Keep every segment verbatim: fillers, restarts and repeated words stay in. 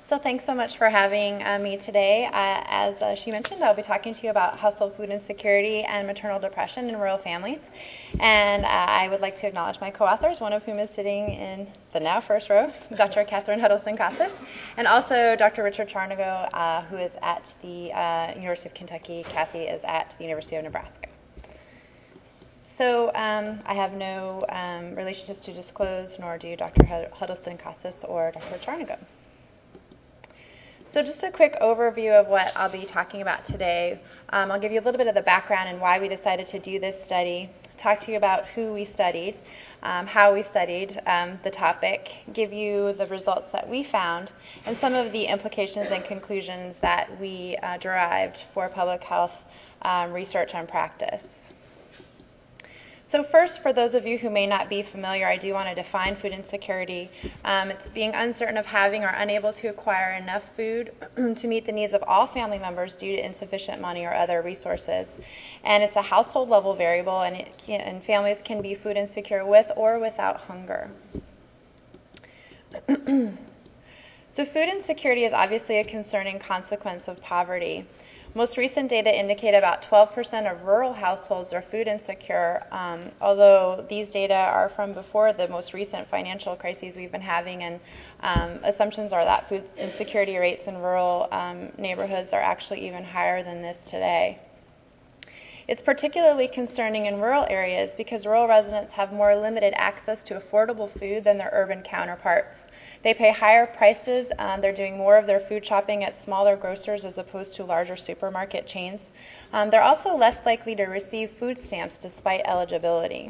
So thanks so much for having uh, me today. Uh, as uh, she mentioned, I'll be talking to you about household food insecurity and maternal depression in rural families. And uh, I would like to acknowledge my co-authors, one of whom is sitting in the now first row, Doctor Catherine Huddleston-Casas, and also Doctor Richard Charnago, uh, who is at the uh, University of Kentucky. Kathy is at the University of Nebraska. So um, I have no um, relationships to disclose, nor do Doctor Huddleston-Casas or Doctor Charnago. So just a quick overview of what I'll be talking about today. Um, I'll give you a little bit of the background and why we decided to do this study, talk to you about who we studied, um, how we studied um, the topic, give you the results that we found, and some of the implications and conclusions that we uh, derived for public health um, research and practice. So first, for those of you who may not be familiar, I do want to define food insecurity. Um, it's being uncertain of having or unable to acquire enough food to meet the needs of all family members due to insufficient money or other resources. And it's a household level variable, and, it can, and families can be food insecure with or without hunger. So food insecurity is obviously a concerning consequence of poverty. Most recent data indicate about twelve percent of rural households are food insecure, um, although these data are from before the most recent financial crises we've been having, and um, assumptions are that food insecurity rates in rural um, neighborhoods are actually even higher than this today. It's particularly concerning in rural areas because rural residents have more limited access to affordable food than their urban counterparts. They pay higher prices. Um, they're doing more of their food shopping at smaller grocers as opposed to larger supermarket chains. Um, they're also less likely to receive food stamps despite eligibility.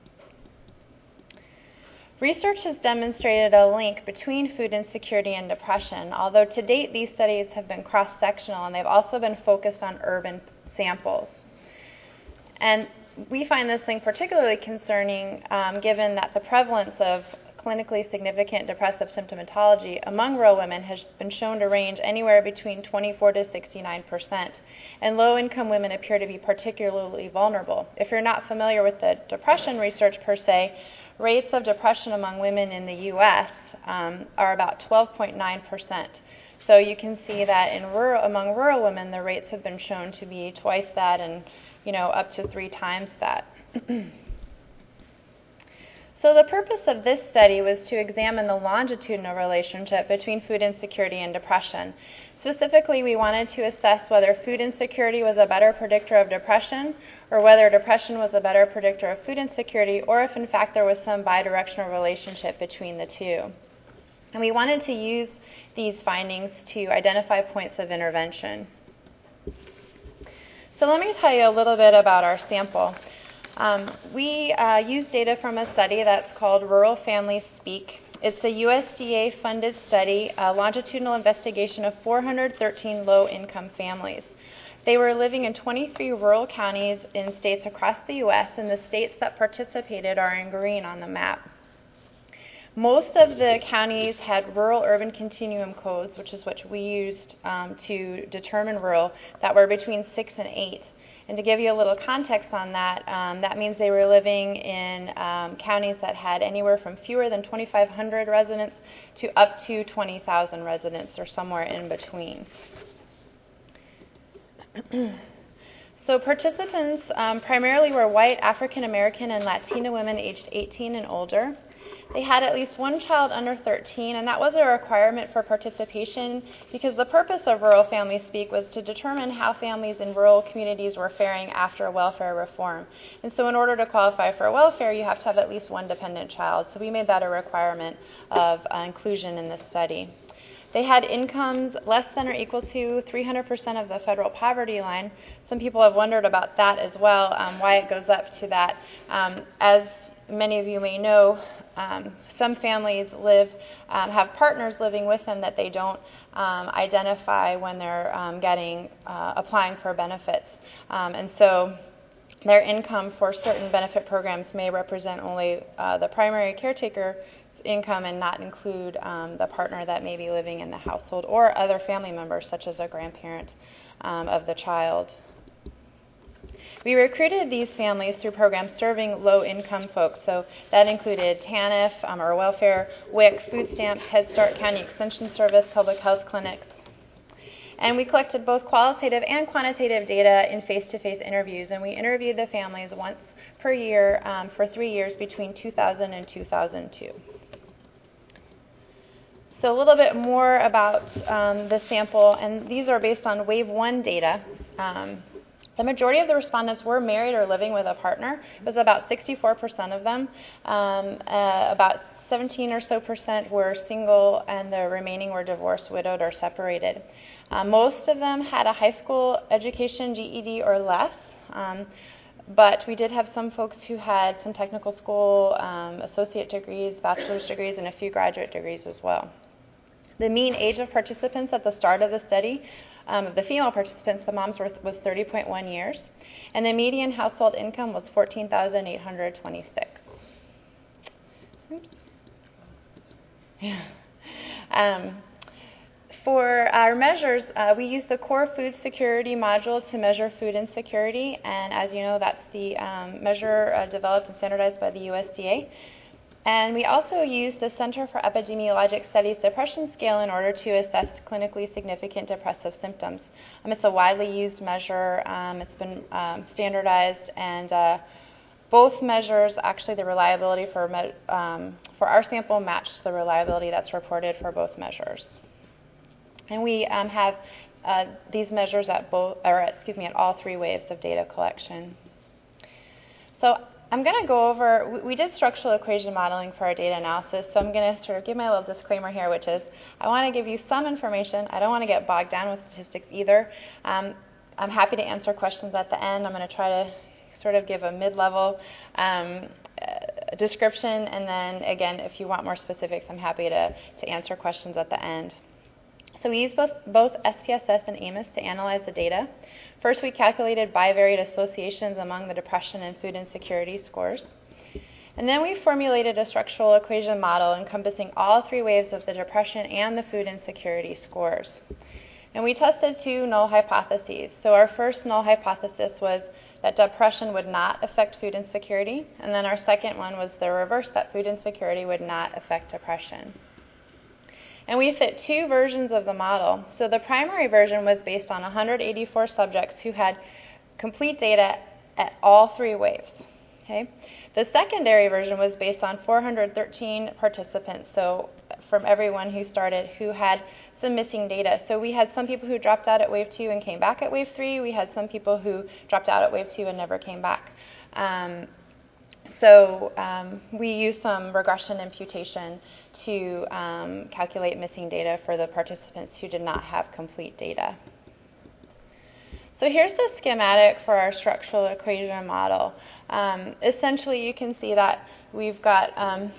Research has demonstrated a link between food insecurity and depression, although to date these studies have been cross-sectional and they've also been focused on urban samples. And we find this link particularly concerning um, given that the prevalence of clinically significant depressive symptomatology among rural women has been shown to range anywhere between twenty-four to sixty-nine percent, and low-income women appear to be particularly vulnerable. If you're not familiar with the depression research per se, rates of depression among women in the U S um, are about twelve point nine percent. So you can see that in rural, among rural women, the rates have been shown to be twice that and you know, up to three times that. So the purpose of this study was to examine the longitudinal relationship between food insecurity and depression. Specifically, we wanted to assess whether food insecurity was a better predictor of depression, or whether depression was a better predictor of food insecurity, or if in fact there was some bidirectional relationship between the two. And we wanted to use these findings to identify points of intervention. So let me tell you a little bit about our sample. Um, we uh, use data from a study that's called Rural Families Speak. It's a U S D A-funded study, a longitudinal investigation of four hundred thirteen low-income families. They were living in twenty-three rural counties in states across the U S, and the states that participated are in green on the map. Most of the counties had rural-urban continuum codes, which is what we used um, to determine rural, that were between six and eight. And to give you a little context on that, um, that means they were living in um, counties that had anywhere from fewer than twenty-five hundred residents to up to twenty thousand residents, or somewhere in between. So participants um, primarily were white, African American, and Latina women aged eighteen and older. They had at least one child under thirteen, and that was a requirement for participation because the purpose of Rural Families Speak was to determine how families in rural communities were faring after welfare reform. And so in order to qualify for welfare, you have to have at least one dependent child. So we made that a requirement of uh, inclusion in this study. They had incomes less than or equal to three hundred percent of the federal poverty line. Some people have wondered about that as well, um, why it goes up to that. Um, as many of you may know, um, some families live, um, have partners living with them that they don't um, identify when they're um, getting, uh, applying for benefits. Um, and so their income for certain benefit programs may represent only uh, the primary caretaker income and not include um, the partner that may be living in the household or other family members such as a grandparent um, of the child. We recruited these families through programs serving low-income folks. So that included TANF, um, or welfare, W I C, food stamps, Head Start, County Extension Service, public health clinics. And we collected both qualitative and quantitative data in face-to-face interviews, and we interviewed the families once per year um, for three years between two thousand and two thousand two. So a little bit more about um, the sample, and these are based on wave one data. Um, the majority of the respondents were married or living with a partner. It was about sixty-four percent of them. Um, uh, about seventeen or so percent were single, and the remaining were divorced, widowed, or separated. Uh, most of them had a high school education, G E D or less. Um, But we did have some folks who had some technical school, um, associate degrees, bachelor's degrees, and a few graduate degrees as well. The mean age of participants at the start of the study, um, of the female participants, the moms were, was thirty point one years, and the median household income was fourteen thousand eight hundred twenty-six. Oops. Yeah. Um, For our measures, uh, we use the Core Food Security module to measure food insecurity, and as you know, that's the um, measure uh, developed and standardized by the U S D A. And we also use the Center for Epidemiologic Studies depression scale in order to assess clinically significant depressive symptoms. Um, it's a widely used measure. Um, it's been um, standardized, and uh, both measures, actually the reliability for, me- um, for our sample matched the reliability that's reported for both measures. And we um, have uh, these measures at both, or excuse me, at all three waves of data collection. So I'm going to go over, we, we did structural equation modeling for our data analysis, so I'm going to sort of give my little disclaimer here, which is I want to give you some information. I don't want to get bogged down with statistics either. Um, I'm happy to answer questions at the end. I'm going to try to sort of give a mid-level um, uh, description, and then again, if you want more specifics, I'm happy to, to answer questions at the end. So we used both, both S P S S and AMIS to analyze the data. First, we calculated bivariate associations among the depression and food insecurity scores. And then we formulated a structural equation model encompassing all three waves of the depression and the food insecurity scores. And we tested two null hypotheses. So our first null hypothesis was that depression would not affect food insecurity. And then our second one was the reverse, that food insecurity would not affect depression. And we fit two versions of the model. So the primary version was based on one hundred eighty-four subjects who had complete data at all three waves. Okay? The secondary version was based on four hundred thirteen participants, so from everyone who started, who had some missing data. So we had some people who dropped out at wave two and came back at wave three. We had some people who dropped out at wave two and never came back. Um, So um, we used some regression imputation to um, calculate missing data for the participants who did not have complete data. So here's the schematic for our structural equation model. Um, essentially, you can see that we've got um,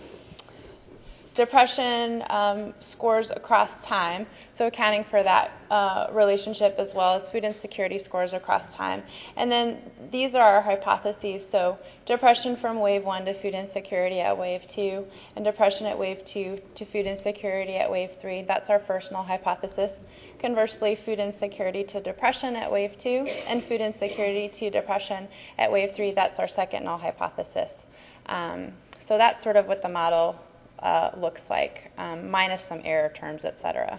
depression um, scores across time, so accounting for that uh, relationship, as well as food insecurity scores across time. And then these are our hypotheses, so depression from wave one to food insecurity at wave two, and depression at wave two to food insecurity at wave three. That's our first null hypothesis. Conversely, food insecurity to depression at wave two, and food insecurity to depression at wave three. That's our second null hypothesis. Um, so that's sort of what the model Uh, looks like, um, minus some error terms, et cetera.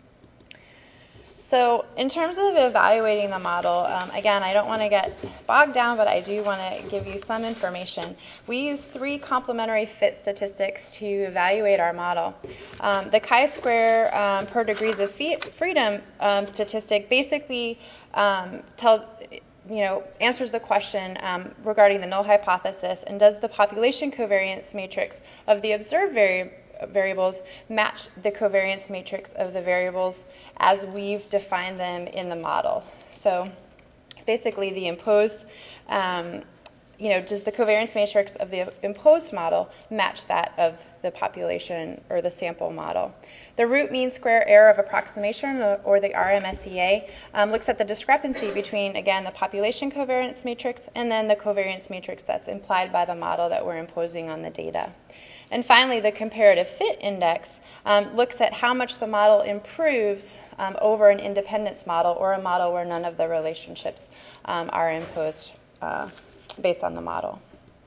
So in terms of evaluating the model, um, again, I don't want to get bogged down, but I do want to give you some information. We use three complementary fit statistics to evaluate our model. Um, the chi-square um, per degrees of freedom um, statistic basically um, tells you know, answers the question um, regarding the null hypothesis, and does the population covariance matrix of the observed vari- variables match the covariance matrix of the variables as we've defined them in the model. So basically the imposed, um, you know, does the covariance matrix of the imposed model match that of the population or the sample model? The root mean square error of approximation, or the R M S E A, um, looks at the discrepancy between, again, the population covariance matrix and then the covariance matrix that's implied by the model that we're imposing on the data. And finally, the comparative fit index um, looks at how much the model improves um, over an independence model, or a model where none of the relationships um, are imposed uh, based on the model.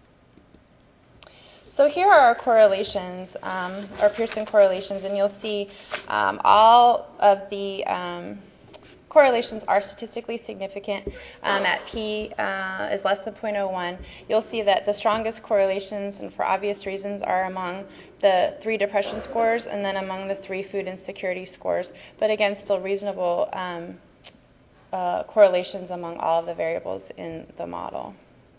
So here are our correlations, um, our Pearson correlations, and you'll see um, all of the um, correlations are statistically significant um, at p uh, is less than zero point zero one. You'll see that the strongest correlations, and for obvious reasons, are among the three depression scores and then among the three food insecurity scores, but again, still reasonable um, uh, correlations among all of the variables in the model.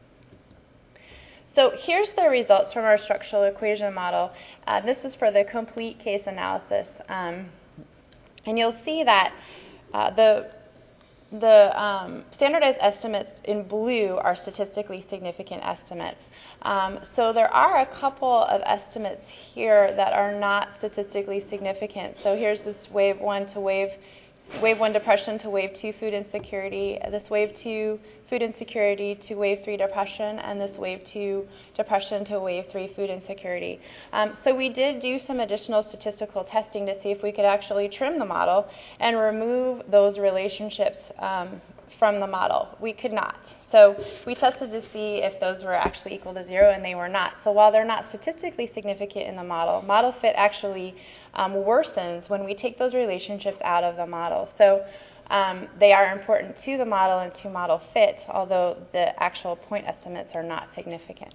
So here's the results from our structural equation model. Uh, this is for the complete case analysis. Um, and you'll see that uh, the, the um, standardized estimates in blue are statistically significant estimates. Um, so there are a couple of estimates here that are not statistically significant. So here's this wave one to wave Wave one depression to wave two food insecurity, this wave two food insecurity to wave three depression, and this wave two depression to wave three food insecurity. Um, so we did do some additional statistical testing to see if we could actually trim the model and remove those relationships um, from the model. We could not. So we tested to see if those were actually equal to zero, and they were not. So while they're not statistically significant in the model, model fit actually um, worsens when we take those relationships out of the model. So um, they are important to the model and to model fit, although the actual point estimates are not significant.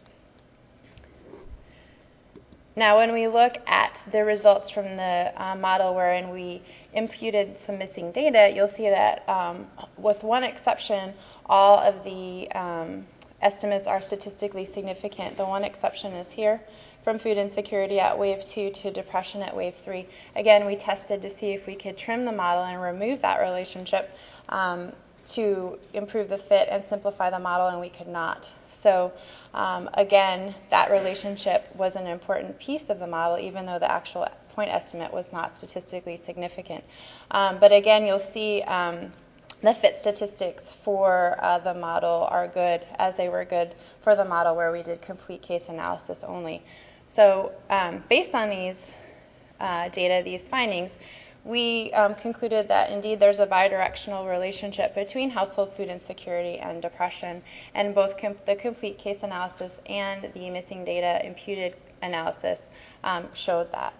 Now, when we look at the results from the uh, model wherein we imputed some missing data, you'll see that um, with one exception, all of the um, estimates are statistically significant. The one exception is here, from food insecurity at wave two to depression at wave three. Again, we tested to see if we could trim the model and remove that relationship um, to improve the fit and simplify the model, and we could not. So um, again, that relationship was an important piece of the model, even though the actual point estimate was not statistically significant. Um, but again, you'll see um, the fit statistics for uh, the model are good, as they were good for the model where we did complete case analysis only. So um, based on these uh, data, these findings, we um, concluded that indeed there's a bidirectional relationship between household food insecurity and depression, and both com the complete case analysis and the missing data imputed analysis um, showed that.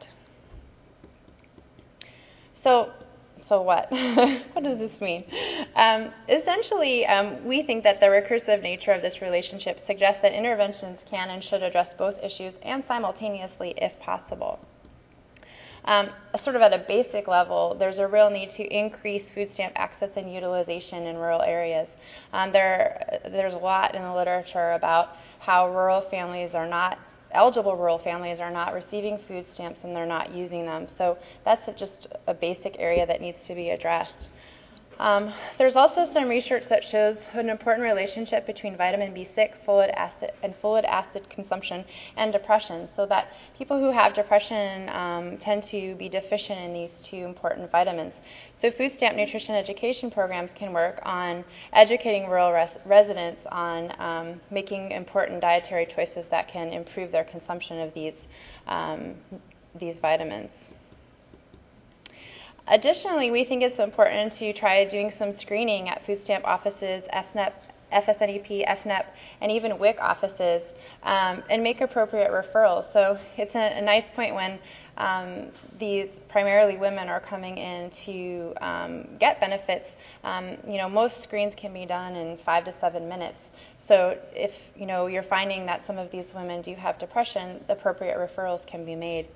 So, so what? What does this mean? Um, essentially, um, we think that the recursive nature of this relationship suggests that interventions can and should address both issues and simultaneously if possible. Um, sort of at a basic level, there's a real need to increase food stamp access and utilization in rural areas. Um, there, there's a lot in the literature about how rural families are not, eligible rural families are not receiving food stamps and they're not using them. So that's a, just a basic area that needs to be addressed. Um, there's also some research that shows an important relationship between vitamin B six, folate acid, and folate acid consumption and depression, so that people who have depression um, tend to be deficient in these two important vitamins. So food stamp nutrition education programs can work on educating rural res residents on um, making important dietary choices that can improve their consumption of these, um, these vitamins. Additionally, we think it's important to try doing some screening at food stamp offices, F S N E P, F S N E P, F N E P, and even W I C offices, um, and make appropriate referrals. So it's a, a nice point when um, these primarily women are coming in to um, get benefits. Um, you know, most screens can be done in five to seven minutes. So if you know you're finding that some of these women do have depression, the appropriate referrals can be made.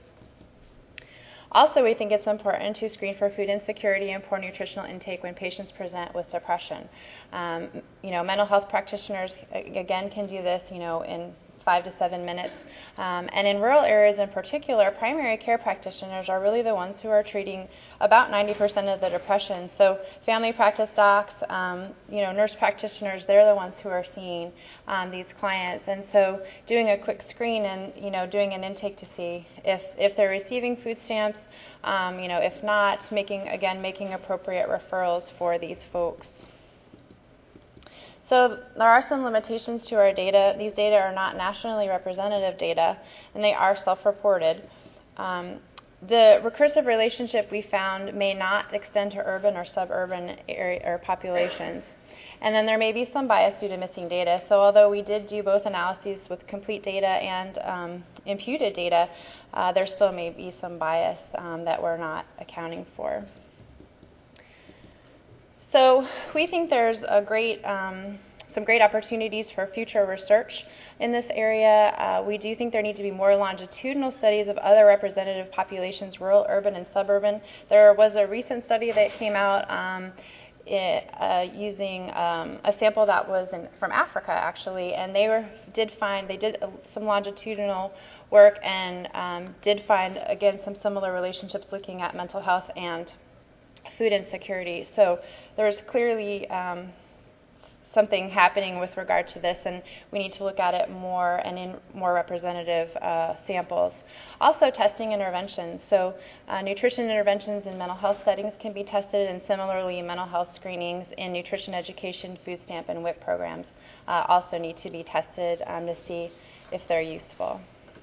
Also, we think it's important to screen for food insecurity and poor nutritional intake when patients present with depression. Um, you know, mental health practitioners, again, can do this, you know, in five to seven minutes. Um, and in rural areas in particular, primary care practitioners are really the ones who are treating about ninety percent of the depression. So family practice docs, um, you know, nurse practitioners, they're the ones who are seeing um, these clients. And so doing a quick screen and, you know, doing an intake to see if, if they're receiving food stamps, um, you know, if not, making, again, making appropriate referrals for these folks. So there are some limitations to our data. These data are not nationally representative data, and they are self-reported. Um, the recursive relationship we found may not extend to urban or suburban area or populations. And then there may be some bias due to missing data. So although we did do both analyses with complete data and um, imputed data, uh, there still may be some bias um, that we're not accounting for. So we think there's a great, um, some great opportunities for future research in this area. Uh, we do think there need to be more longitudinal studies of other representative populations, rural, urban, and suburban. There was a recent study that came out um, It, uh, using um, a sample that was in, from Africa, actually, and they were did find they did uh, some longitudinal work and um, did find again some similar relationships looking at mental health and food insecurity. So there's clearly um, something happening with regard to this, and we need to look at it more and in more representative uh, samples. Also, testing interventions. So uh, nutrition interventions in mental health settings can be tested, and similarly, mental health screenings in nutrition education, food stamp, and W I C programs uh, also need to be tested um, to see if they're useful.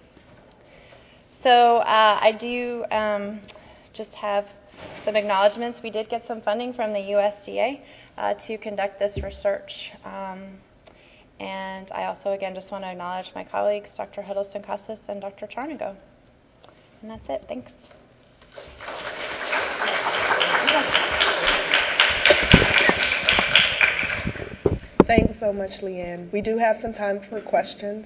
So uh, I do um, just have some acknowledgments. We did get some funding from the U S D A uh, to conduct this research. Um, and I also, again, just want to acknowledge my colleagues, Doctor Huddleston-Casas and Doctor Charnago. And that's it. Thanks. Thanks so much, Leanne. We do have some time for questions.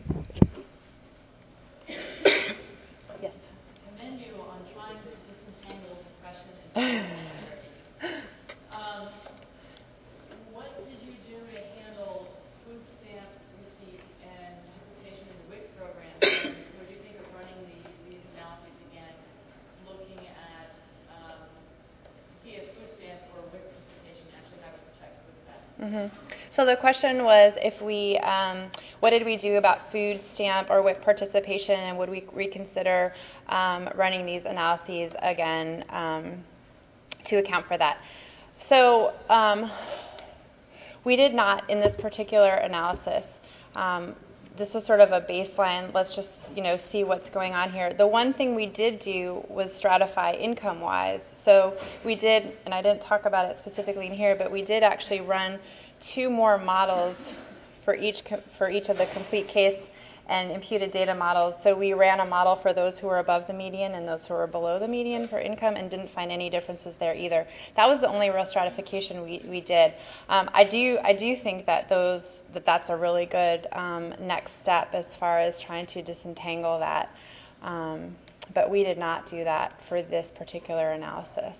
Yes. Commend you on trying to disentangle depression and um, what did you do to handle food stamp receipt and participation in the W I C program? And would you think of running these, these analyses again, looking at um, to see if food stamps or W I C participation actually have a protect food stamp? Mm-hmm. So the question was, if we, um, what did we do about food stamp or W I C participation, and would we reconsider um, running these analyses again um, to account for that? So um, we did not in this particular analysis. Um, this was sort of a baseline. Let's just, you know, see what's going on here. The one thing we did do was stratify income-wise. So we did, and I didn't talk about it specifically in here, but we did actually run two more models for each for each of the complete case and imputed data models. So we ran a model for those who were above the median and those who were below the median for income, and didn't find any differences there either. That was the only real stratification we, we did. Um, I do I do think that those that that's a really good um, next step as far as trying to disentangle that. Um, but we did not do that for this particular analysis.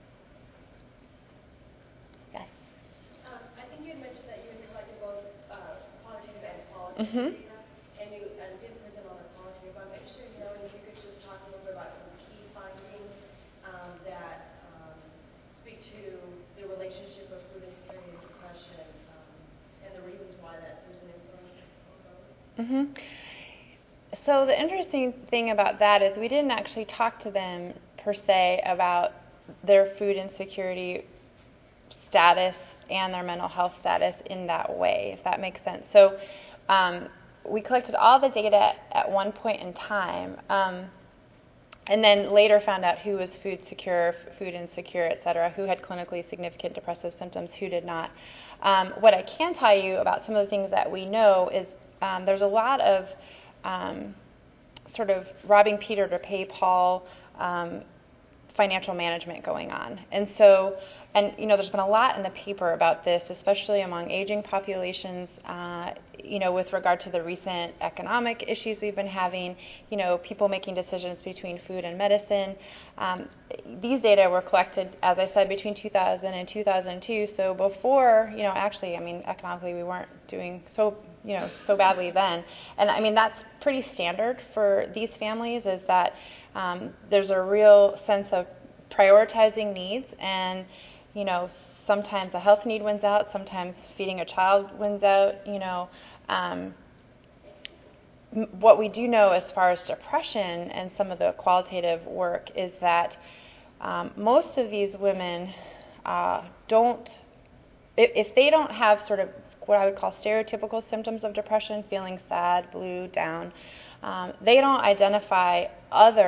Yes. Um, I think you had mentioned that you had collected both uh, quantitative and qualitative Mm-hmm. data, and you uh, did present on the quantitative. I'm interested in knowing if you could just talk a little bit about some key findings um, that um, speak to the relationship of food insecurity and depression, um, and the reasons why that there's an influence on those. Mm-hmm. So the interesting thing about that is we didn't actually talk to them per se about their food insecurity status and their mental health status in that way, if that makes sense. So um, we collected all the data at one point in time, um, and then later found out who was food secure, food insecure, et cetera, who had clinically significant depressive symptoms, who did not. Um, what I can tell you about some of the things that we know is um, there's a lot of um, sort of robbing Peter to pay Paul um, financial management going on. And so, and you know, there's been a lot in the paper about this, especially among aging populations, uh, you know, with regard to the recent economic issues we've been having, you know, people making decisions between food and medicine. Um, these data were collected, as I said, between two thousand and two thousand two, so before, you know, actually, I mean, economically we weren't doing so, you know, so badly then. And I mean, that's pretty standard for these families, is that um, there's a real sense of prioritizing needs, and, you know, sometimes a health need wins out, sometimes feeding a child wins out, you know. Um, m- what we do know as far as depression and some of the qualitative work is that um, most of these women uh, don't, if, if they don't have sort of what I would call stereotypical symptoms of depression, feeling sad, blue, down, um, they don't identify other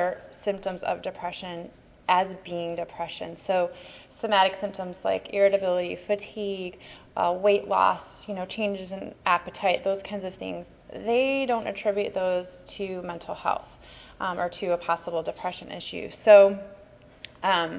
symptoms of depression as being depression. So somatic symptoms like irritability, fatigue, uh, weight loss, you know, changes in appetite, those kinds of things, they don't attribute those to mental health um, or to a possible depression issue. So, um,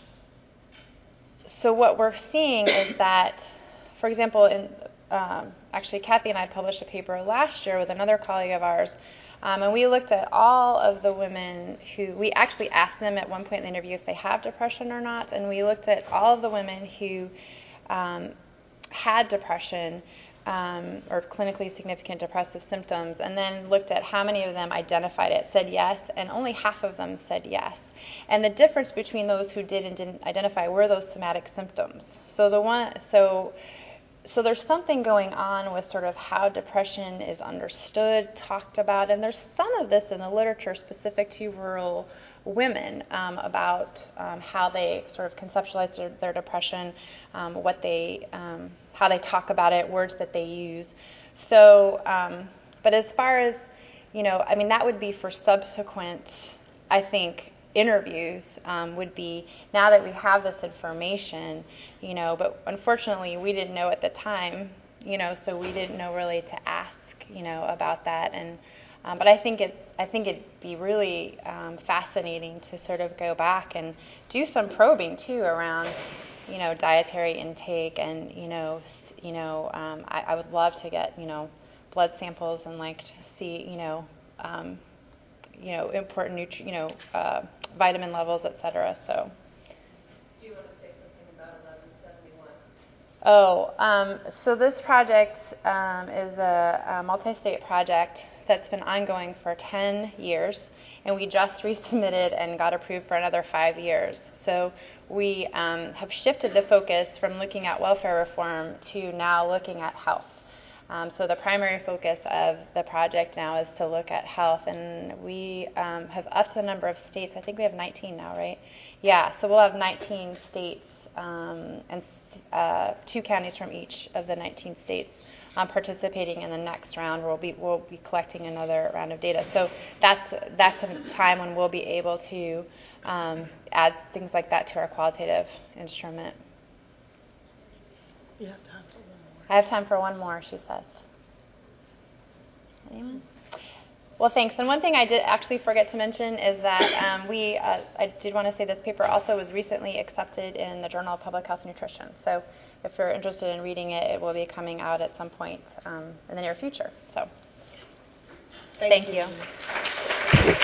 so what we're seeing is that, for example, in um, actually Kathy and I published a paper last year with another colleague of ours. Um, and we looked at all of the women who, we actually asked them at one point in the interview if they have depression or not, and we looked at all of the women who um, had depression um, or clinically significant depressive symptoms, and then looked at how many of them identified it, said yes, and only half of them said yes. And the difference between those who did and didn't identify were those somatic symptoms. So the one, so So there's something going on with sort of how depression is understood, talked about, and there's some of this in the literature specific to rural women um, about um, how they sort of conceptualize their, their depression, um, what they, um, how they talk about it, words that they use. So, um, but as far as, you know, I mean, that would be for subsequent, I think, interviews um, would be, now that we have this information, you know, but unfortunately we didn't know at the time, you know, so we didn't know really to ask, you know, about that. And um, but I think it, I think it'd be really um, fascinating to sort of go back and do some probing too around, you know, dietary intake and, you know, you know, um, I, I would love to get, you know, blood samples and like to see, you know. Um, you know, important, nutri- you know, uh, vitamin levels, et cetera. So. Do you want to say something about eleven seventy-one? Oh, um, so this project um, is a, a multi-state project that's been ongoing for ten years, and we just resubmitted and got approved for another five years. So we um, have shifted the focus from looking at welfare reform to now looking at health. Um, so the primary focus of the project now is to look at health, and we um, have upped the number of states. I think we have nineteen now, right? Yeah, so we'll have nineteen states um, and uh, two counties from each of the nineteen states um, participating in the next round. We'll be we'll be collecting another round of data. So that's that's a time when we'll be able to um, add things like that to our qualitative instrument. You have time for one more. I have time for one more, she says. Anyone? Well, thanks. And one thing I did actually forget to mention is that um, we, uh, I did want to say this paper also was recently accepted in the Journal of Public Health Nutrition. So if you're interested in reading it, it will be coming out at some point um, in the near future. So Thank, thank you. you.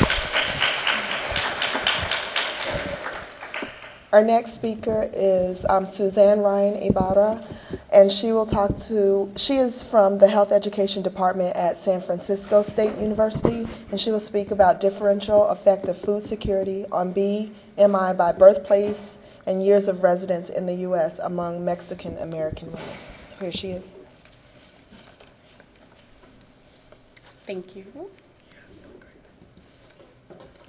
Our next speaker is um, Suzanne Ryan Ibarra, and she will talk to, she is from the Health Education Department at San Francisco State University, and she will speak about differential effect of food security on B M I by birthplace and years of residence in the U S among Mexican American women. So here she is. Thank you.